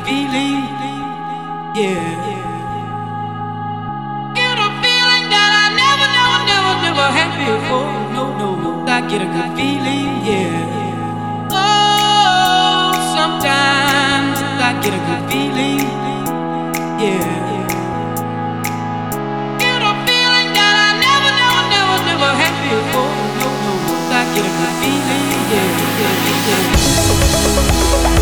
feeling, yeah. Get a feeling that I never had before. No, I get a good feeling, yeah. Oh, sometimes I get a good feeling, yeah. Get a feeling that I never had before. No, I get a good feeling, yeah.